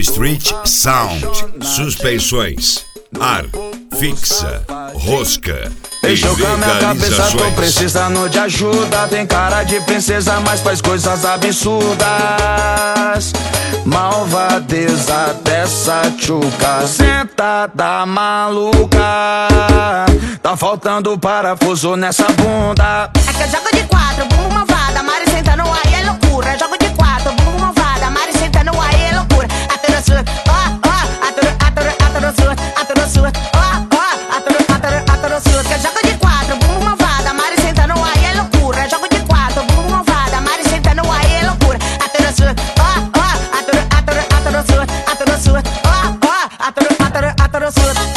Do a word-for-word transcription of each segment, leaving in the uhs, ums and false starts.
Street Sound, suspensões, ar, fixa, rosca e Deixa eu cá minha cabeça, tô precisando de ajuda. Tem cara de princesa, mas faz coisas absurdas. Malvadeza dessa tchuca, sentada maluca. Tá faltando parafuso nessa bunda. É que eu jogo de quatro, bumbum malvada. Mari sentando aí é loucura. Eu jogo de quatro, bumbum malvada. Mari sentando aí é loucura. Atoro sua, ó, ó, atoro, atoro, atoro sua, atoro sua, ó, ó, atoro, atoro, atoro sua. Que eu jogo de quatro, bumbum malvada. Mari sentando aí é loucura. Eu jogo de quatro, bumbum malvada. Mari sentando aí é loucura. Atoro sua, ó, ó, atoro, atoro, atoro sua, atoro sua, ó, ó, atoro, atoro, atoro sua.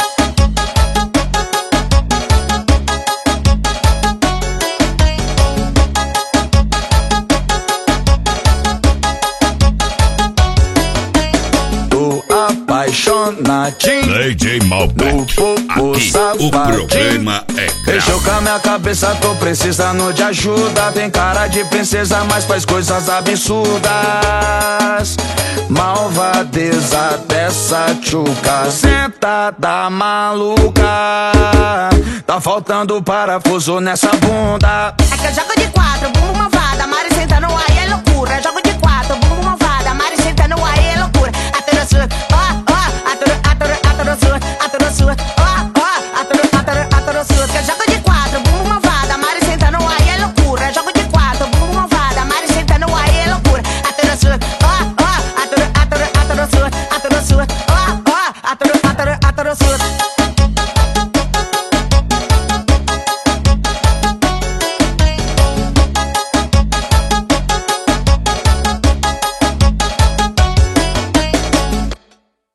Apaixonadinho D J Malbec, aqui o problema é grave. Deixa eu cá minha cabeça, tô precisando de ajuda. Tem cara de princesa, mas faz coisas absurdas. Malvadeza dessa tchuca, sentada maluca. Tá faltando parafuso nessa bunda. É que eu jogo de quatro,